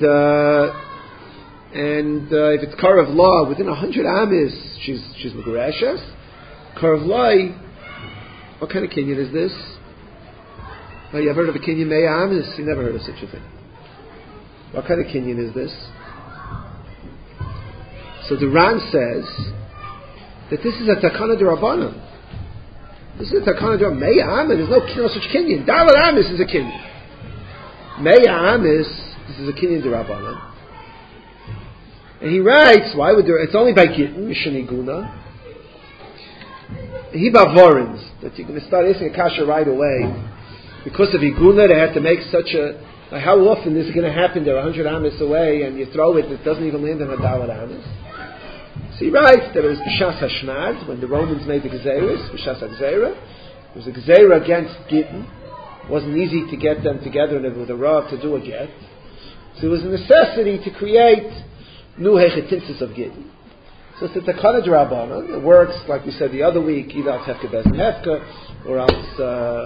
if it's Karev Law, within 100 amas, she's Megureshes. Karev Law, what kind of kinyan is this? Oh, you ever heard of a kinyan me'ah amas? You never heard of such a thing. What kind of kinyan is this? So the Ran says that this is a takana d'Rabbanan. This is a takana d'Rabbanan. Me'ah amas, there's no such kinyan. Dalar amas is a kinyan. Me'ah amas, this is a kinyan d'Rabbanan. And he writes, why would there? It's only by Gittin, Mishnah Guna. He bavorins that you're going to start asking a kasha right away because of Iguna. They had to make such a. Like how often this is going to happen? They're 100 amas away, and you throw it doesn't even land on a dollar amas. So he writes that it was b'shas hashnad when the Romans made the gezeras, b'shas hagzera. It was a gezera against Gittin. It wasn't easy to get them together with a rav to do a get. So it was a necessity to create new hechetinsis of Gittin. So it's a takana d'Rabbanan. It works, like we said the other week, either al tefka bezin hefka, or else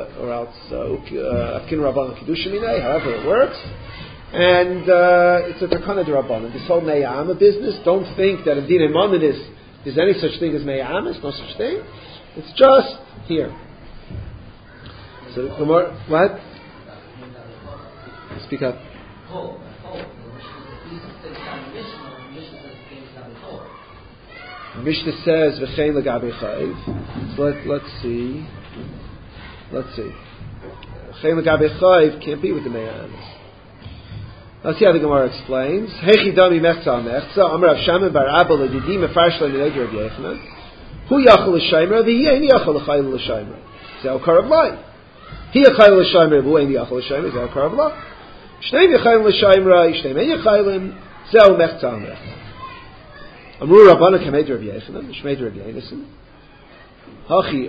afkin Rabbanan kedusha minei. However it works, and it's a takana d'Rabbanan. This whole me'ah amah business. Don't think that in dinei monenis there's any such thing as me'ah amas. No such thing. It's just here. So the Gemara, what? Speak up. Mishnah says v'chein l'gabe chayv. So let's see. V'chein l'gabe chayv can't be with the me'ah amas. Let's see how the Gemara explains. Hechi dami mechza al mechza. Amar Rav Shammai bar Abba l'didi mefarsh l'neged Rav Yechanan. Hu yachol l'shaymer v'hi ein yachol l'chayl l'shaymer. Zeh karav lai. Hi yachayl l'shaymer v'hu ein yachol l'shaymer. Zeh karav lai. Shnei yachayl l'shaymer. Shnei ein yachaylim. Zeh mechza al mechza. Amru Rabbana kamed Rav Yechanan, Shmeid Rav Yechanan. Hachi,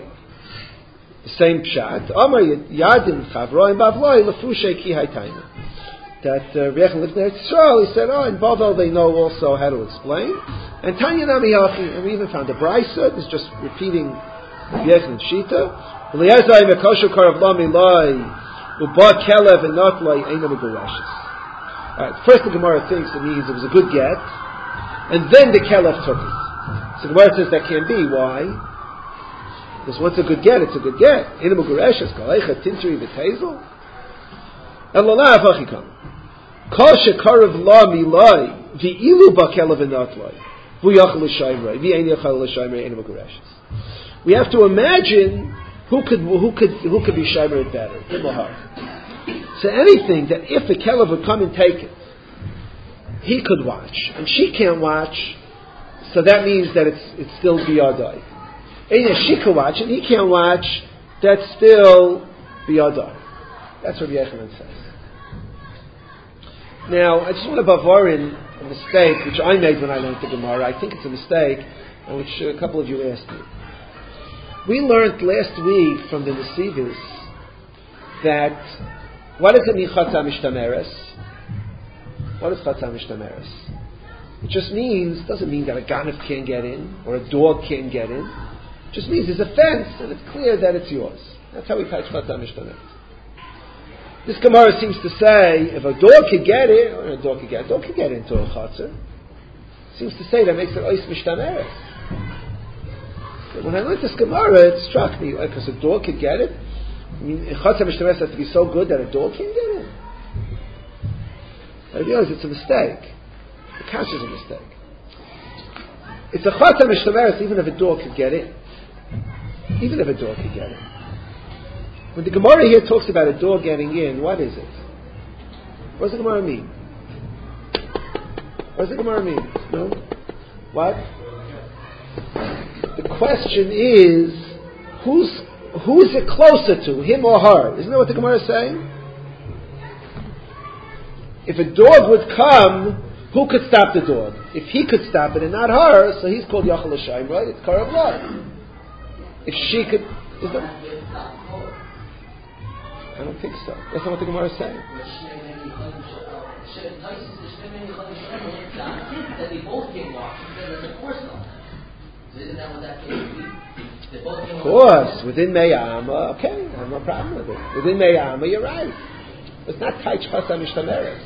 the same pshat. Amar yadim chavroim bavloi lefushay ki haytaina. that Rechel lived in Israel. He said, in Bavel they know also how to explain. And Tanya Nami Yachi, and we even found a Brisa, it's just repeating Rechel and Shita. Eliezer Mekosher Karav Lami Lai, Uba Kelev and not Lai Eina Megurashis. Alright, first the Gemara thinks it means it was a good get, and then the Kelev took it. So the Gemara says that can't be. Why? Because once a good get, it's a good get. Eina Megurashis, Kaleicha Tintri V'Tezel. Elalav Achikam. Kol shekarav la milai v'ilu bakelav v'natlai v'yachal l'shaymrei v'ein yachal l'shaymrei ein magarashis. We have to imagine who could be shaymrei better. So anything that if the kelev would come and take it, he could watch and she can't watch. So that means that it's still biyadai. And she can watch and he can't watch. That's still biyadai. That's what Rabbi Yochanan says. Now, I just want to bavarin a mistake which I made when I learned the Gemara. I think it's a mistake, and which a couple of you asked me. We learned last week from the Nesivos that what does it mean Chatza Mishtameres? What is Chatza Mishtameres? It just means, doesn't mean that a ganef can't get in or a dog can't get in. It just means there's a fence and it's clear that it's yours. That's how we touch Chatza Mishtameres. This Gemara seems to say if a dog could get in, or a dog could get into a chatzah. Seems to say that makes it ois mishtameres. When I learned this Gemara, it struck me because a dog could get it. I mean, chatzah mishtameres has to be so good that a dog can get in. I realize it's a mistake. The kasha is a mistake. It's a chatzah mishtameres even if a dog could get in. Even if a dog could get in. When the Gemara here talks about a dog getting in, what is it? What does the Gemara mean? What does the Gemara mean? No? What? The question is, who is it closer to, him or her? Isn't that what the Gemara is saying? If a dog would come, who could stop the dog? If he could stop it and not her, so he's called Yachal L'Shaym, right? It's Karav Lai. If she could... I don't think so. That's not what the Gemara is saying. Of course, within Meyama, okay, I have no problem with it. Within Meyama, you're right. It's not Taich Chasa Mishtameres.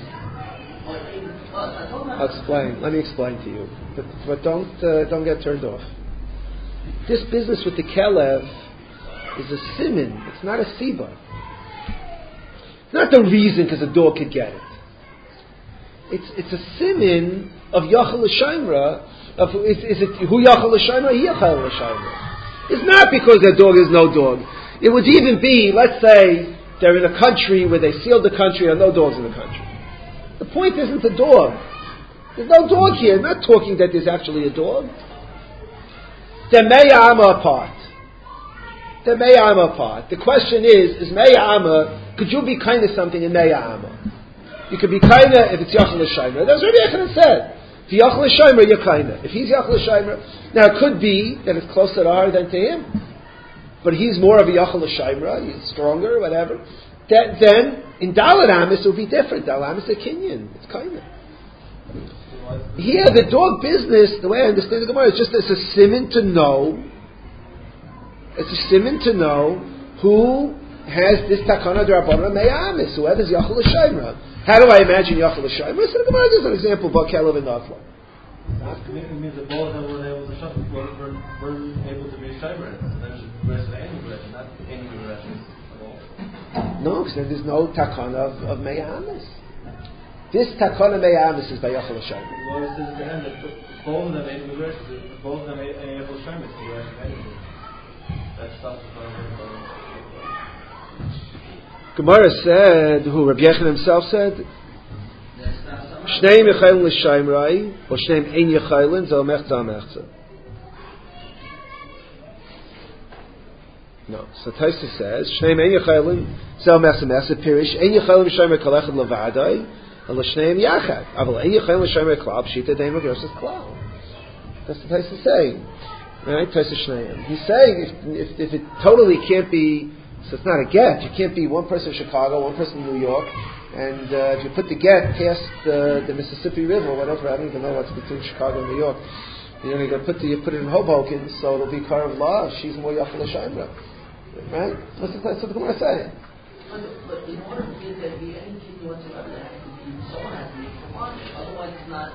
I'll explain. Let me explain to you. But don't get turned off. This business with the Kelev is a simin. It's not a siba. Not the reason because a dog could get it. It's a simin of Yachal L'Shaymra. Is it who Yachal L'Shaymra? He Yachal L'Shaymra. It's not because their dog is no dog. It would even be, let's say, they're in a country where they sealed the country and no dogs in the country. The point isn't the dog. There's no dog here. I'm not talking that there's actually a dog. They're Meyama apart. The Meyama part. The question is Meyama, could you be kind of something in Meyama? You could be kind of if it's Yachal L'Shaymra. That's what Rabbi Yochanan said. If Yachal L'Shaymra, you're kind of. If he's Yachal L'Shaymra, now it could be that it's closer to her than to him. But he's more of a Yachal L'Shaymra, he's stronger, whatever. Then, in Dalet Amis, it would be different. Dalet Amis is a Kinyan. It's kind of. Here, the dog business, the way I understand the Gemara, is just it's a siman to know. It's a siman to know who has this takana d'Rabbanan me'amis, whoever's Yachal L'Shaymra. How do I imagine Yachal L'Shaymra? So the Gemara gives an example of Bakelev and Nafla. It means the both of them were able to be Shaymra. Then should rest any direction, not any direction at all. No, because there's no takana of me'amis. This takana me'amis is by Yachal L'Shaymra. Well, it says at the end that both of them ate the direction. Both of them ate Yachal L'Shaymra. So the direction anyway. That stuff is not. Gemara said, who Rabbi Yochanan himself said, Shneim Yechaylin L'Shaymrai, or Shneim Ein Yechaylin, Zel Mechza Mechza. No. So Taisa says, Shneim Ein Yechaylin, Zel Mechza Mechza, Pirish, Ein Yechaylin L'Shaymrai Kalechad Levadai, and L'Shneim Yachad. Aval Ein Yechaylin L'Shaymrai Klal, Pshita Dein Magersis Klal. That's what Taisa saying. Right? Taisa Shneim. He's saying, if it totally can't be So it's not a get. You can't be one person in Chicago, one person in New York, and if you put the get past the Mississippi River or whatever, I don't even know what's between Chicago and New York. You're going to put it in Hoboken, so it'll be Karav Law. She's more Yachal Shaimra, right? That's what the Gemara saying. But in order for there to be any kid whatsoever, there has to be someone has to be for one. Otherwise, it's not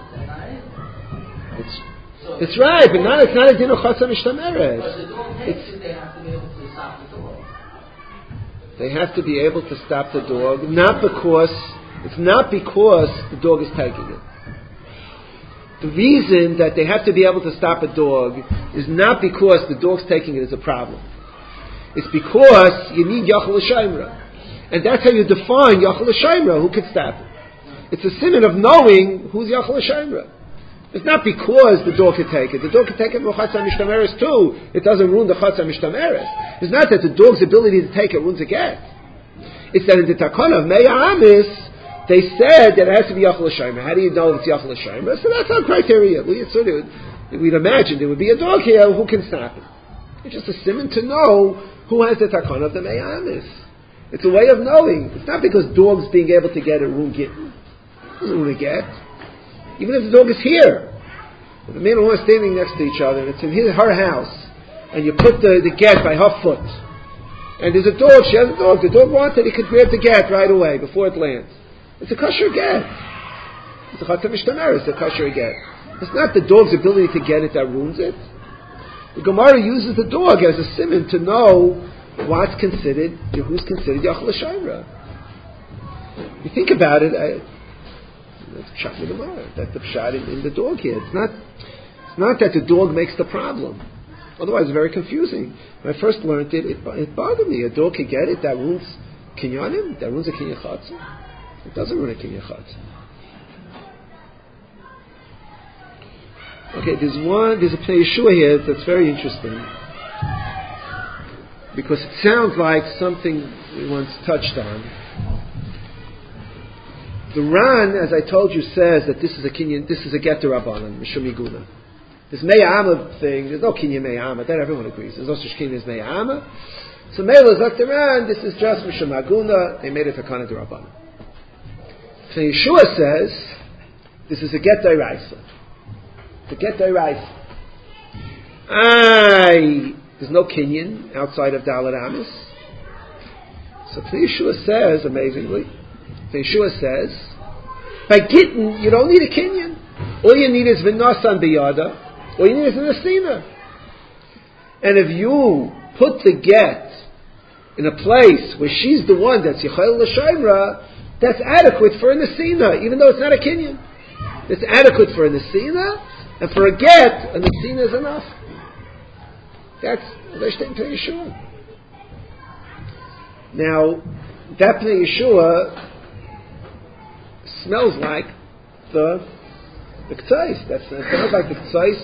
it. It's right, but it's not a din of Chatzah Mishtameret. But the dog takes it, they have to be able to stop the dog. They have to be able to stop the dog, it's not because the dog is taking it. The reason that they have to be able to stop a dog is not because the dog's taking it as a problem. It's because you need Yachal Shaimra. And that's how you define Yachal Shaimra, who can stop it. It's a siman of knowing who's Yachal Shaimra. It's not because the dog can take it. The dog can take it from Chatzah Mishtameres too. It doesn't ruin the Chatzah Mishtameres. It's not that the dog's ability to take it ruins a get. It's that in the Takana of Meya Amis, they said that it has to be Yachal Shaimra. How do you know it's Yachal Shaimra? So that's our criteria. We'd imagine there would be a dog here who can stop it. It's just a siman to know who has the Takana of the Meya Amis. It's a way of knowing. It's not because dogs being able to get it ruin get. It doesn't ruin a get. Even if the dog is here, if the man and woman are standing next to each other, and it's in her house, and you put the get by her foot, and there's a dog, she has a dog, the dog wanted, he could grab the get right away before it lands. It's a kosher get. It's a Chatzah Mishtameres, it's a kosher get. It's not the dog's ability to get it that ruins it. The Gemara uses the dog as a siman to know who's considered Yachal Shaimra. You think about it, that's pshat in the Gemara. That's the pshat in the dog here. It's not that the dog makes the problem. Otherwise, it's very confusing. When I first learned it bothered me. A dog can get it. That ruins kinyanim. That ruins a kinyan chatzah. It doesn't ruin a kinyan chatzah. Okay, there's a Pnei Yeshua here that's very interesting because it sounds like something we once touched on. The Ran, as I told you, says that this is a get Rabbanan, Mishum Yiguna. This Me'ama thing, there's no Kinyan Me'ama, that everyone agrees. There's no such Kinyan as Me'ama. So Me'ela is like the Ran, this is just Mishum Aguna, they made it a Kana Rabbanan. So Yeshua says, this is a get Dairaisa. The get Dairaisa. There's no Kinyan outside of Dalet Amis. So Yeshua says, amazingly, Yeshua says, by Gittin, you don't need a Kinyan. All you need is V'nasan B'yada. All you need is an Asina. And if you put the get in a place where she's the one that's Yachal L'Shaimra, that's adequate for an Asina, even though it's not a Kinyan. It's adequate for an Asina, and for a get, an Asina is enough. That's Pnei Yeshua. Now, that Pnei Yeshua smells like the K'tzais. That smells like the K'tzais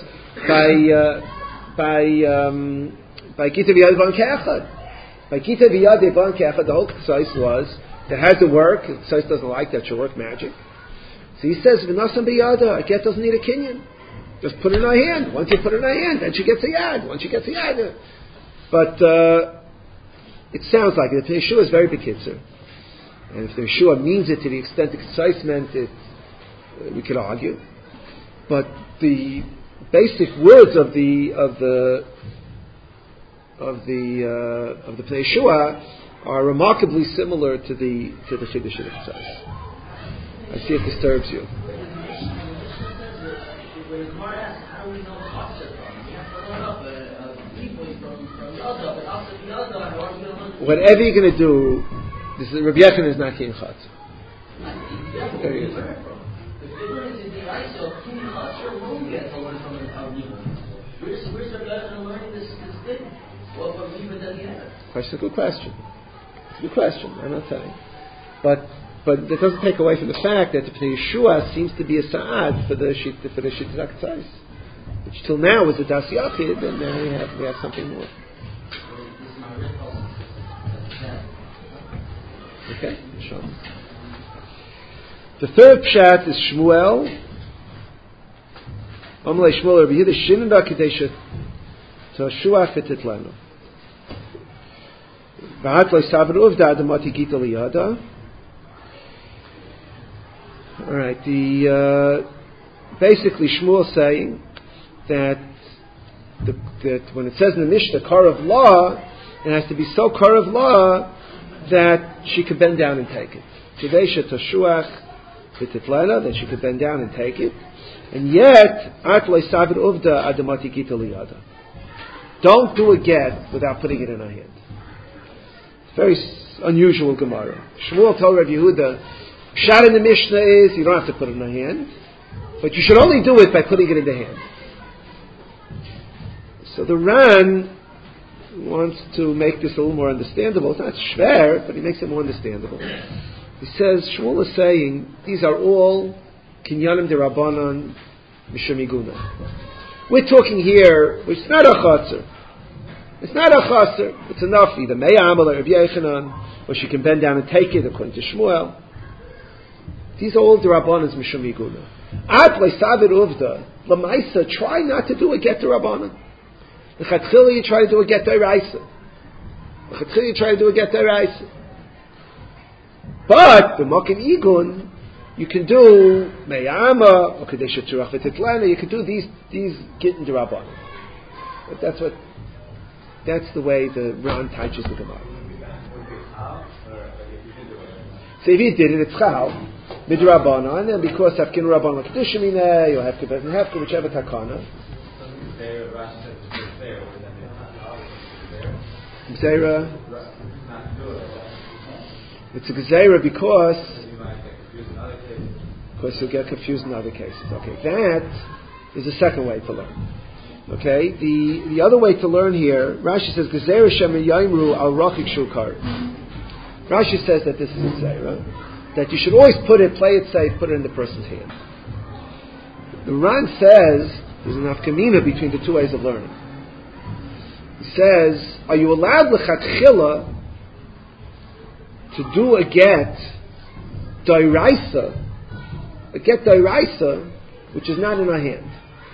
by Gita V'yad Ban Ke'echad. By Gita V'yad Ban Ke'echad, the whole K'tzais was that had to work. K'tzais doesn't like that should work magic. So he says V'nasan B'yada. A get doesn't need a kinyan. Just put it in her hand. Once you put it in her hand, then she gets a yad. Once she gets a yad. But it sounds like it. The Yeshua is very bekitzer. And if the Yeshua means it to the extent the K'tzais meant it, we could argue. But the basic words of the Pnei Yeshua are remarkably similar to the Chiddush of the K'tzais. I see it disturbs you. Whatever you're going to do, this is, Rabbi Yechon is not King Chatz. Question, good question. It's a good question. I'm not saying, but it doesn't take away from the fact that the Pnei Yeshua seems to be a sa'ad for the Shittak Tzais, which till now was a Das Yachid, and now we have something more. Okay, sure. The third pshat is Shmuel. Amalei Shmuel Rabbi Yehuda Shinda Kadesha Toshua Fititlanu. V'at lo savar uvda adamati gita liyada. All right. Basically Shmuel saying that when it says in the Mishnah car of law, it has to be so car of law that she could bend down and take it. Kadesha toshuach v'tiflena, that she could bend down and take it. And yet, art lo savar uvda adamati gita liyada. Don't do a get without putting it in her hand. Very unusual Gemara. Shmuel told Rav Yehuda, Pshat in the Mishnah is you don't have to put it in her hand, but you should only do it by putting it in the hand. So the Ran wants to make this a little more understandable. It's not shver, but he makes it more understandable. He says, Shmuel is saying, these are all kinyanim derabanan mishum iguna. We're talking here, which is not a chaser. It's not a chaser. It's enough either me'amal or Rabbi Yechanan, or she can bend down and take it according to Shmuel. These are all derabanan mishum iguna. At le'savid uvda l'maisa, try not to do a get derabanan. L'chatchila you try to do a get deraisa. L'chatchila you try to do a get deraisa. But the mokim igun, you can do meyama or kadesha turach v'titlana. You can do these gittin derabanan. But that's the way the Ran teaches the Gemara. So if he did it, it's chal midrabanan, and because hafkin rabbanan kedusha mineh, you'll have to bet and hafkin whichever takana. Gzeira. It's a gzeira because you'll get confused in other cases. Okay, that is the second way to learn. Okay, the other way to learn here, Rashi says gzeira shem yaimru al rachik shulkar. Rashi says that this is a gzeira, that you should always play it safe, put it in the person's hand. The Ran says there's an afkamina between the two ways of learning. He says, are you allowed l'chatchila to do a get dairaisa, which is not in our hand?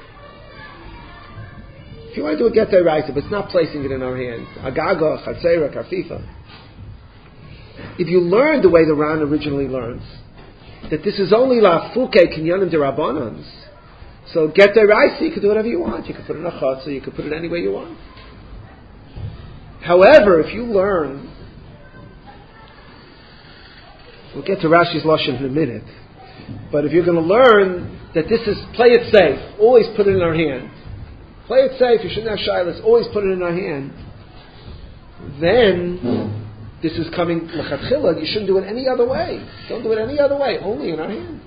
If you want to do a get dairaisa, but it's not placing it in our hand, agaga, chatzera, karfifa. If you learn the way the Ran originally learns, that this is only la fuke kinyanim derabanans, so get dairaisa, you can do whatever you want. You can put it in a chatzah, you can put it any way you want. However, if you learn, we'll get to Rashi's lashon in a minute, but if you're going to learn that this is play it safe, always put it in our hand. Play it safe, you shouldn't have shilas, always put it in our hand. Then, this is coming l'chatchila, you shouldn't do it any other way. Don't do it any other way, only in our hand.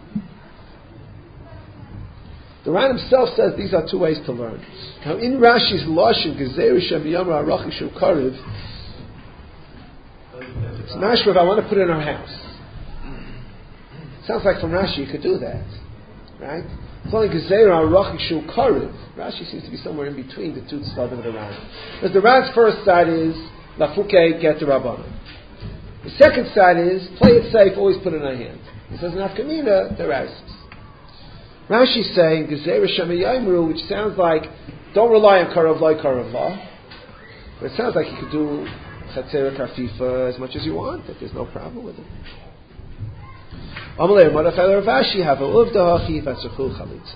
The Ran himself says these are two ways to learn. Now, in Rashi's lashon, gezeir shem yamra arachi shul kariv, it's mashrav, I want to put it in our house. Sounds like from Rashi you could do that, right? It's only gezeir arachi shul kariv. Rashi seems to be somewhere in between the two tzvadim of the Ran. Because the Ran's first side is lafuke get the rabbanon. The second side is play it safe, always put it in our hand. He says nafkamina deraisa. Rashi's saying gezeira shema yaimru, which sounds like don't rely on karav la, but it sounds like you could do chatzera karfifa as much as you want. That there's no problem with it. Amalei Mordechai Rav Ashi have a uvda hachi v'atzachul chalitza.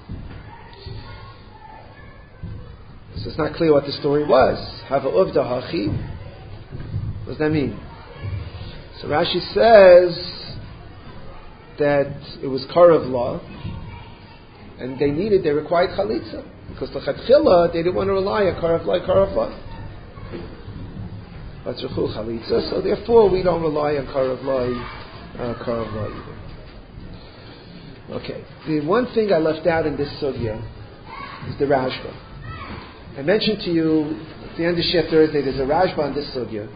So it's not clear what the story was. Have a uvda hachi. What does that mean? So Rashi says that it was karav law, and they required chalitza. Because the chatchila, they didn't want to rely on karav la. Vatzruchul chalitza, so therefore we don't rely on karav la either. Okay, the one thing I left out in this sugya is the Rashba. I mentioned to you at the end of Shef Thursday there's a Rashba on this sugya,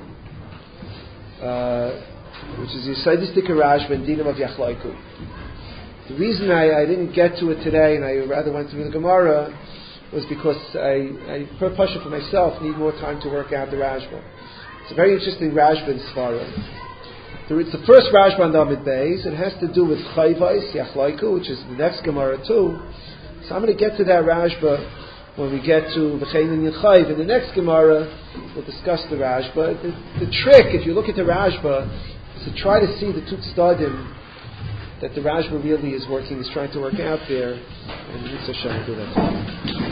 which is the Yisraelistic Rashba in Dinam of Yachlaiku. The reason I didn't get to it today, and I rather went through the Gemara, was because I per pasha for myself, need more time to work out the Rashba. It's a very interesting Rashba in Svara. It's the first Rashba on David Beis. It has to do with Chayvais, Yachlaiku, which is the next Gemara too. So I'm going to get to that Rashba when we get to V'chein and Yechayv in the next Gemara, we'll discuss the Rashba. The trick, if you look at the Rashba, is to try to see the two tzadim that the Rashba really is trying to work out there, and Yitzhak Hashem will do that.